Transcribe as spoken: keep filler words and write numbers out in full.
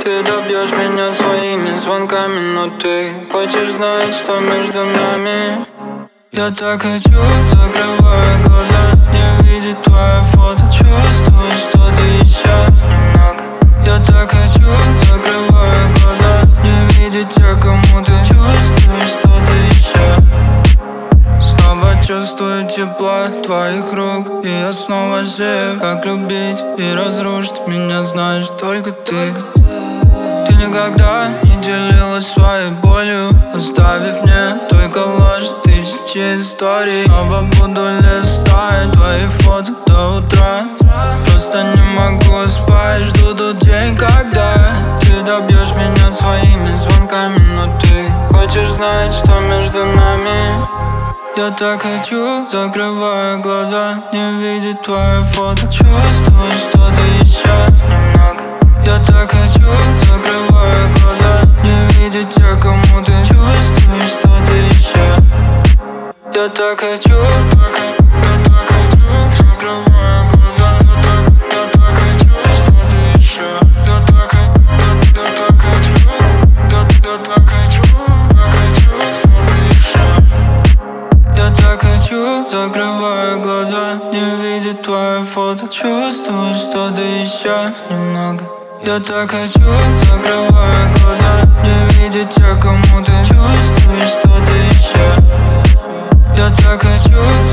Ты добьешь меня своими звонками, но ты хочешь знать, что между нами. Я так хочу, закрывая глаза, не видеть твое фото. Чувствую что-то еще немного. Я так хочу, закрывая глаза, не видеть тех, кому ты чувствуешь что-то еще. Снова чувствую тепло твоих рук, и я снова жив. Как любить и разрушить меня знаешь только ты. Ты никогда не делилась своей болью, оставив мне только ложь, тысячи историй. Снова буду листать твои фото до утра. Просто не могу спать, жду тот день, когда ты добьешь меня своими звонками, но ты хочешь знать, что между нами. Я так хочу, закрывая глаза, не видеть твое фото. Чувствую что-то еще немного. Я так хочу, закрывая глаза, не видеть тех, кому ты чувствуешь что-то еще. Я так хочу, я так хочу, закрывая глаза. Я так, я так хочу что-то еще. Я так, я, я так хочу, я, я так хочу, я хочу что-то еще. Я так хочу, закрывая глаза, не видеть твое фото. Чувствую что-то еще немного. Я так хочу, закрывая глаза, не видеть тех, кому ты чувствуешь что-то еще. Я так хочу.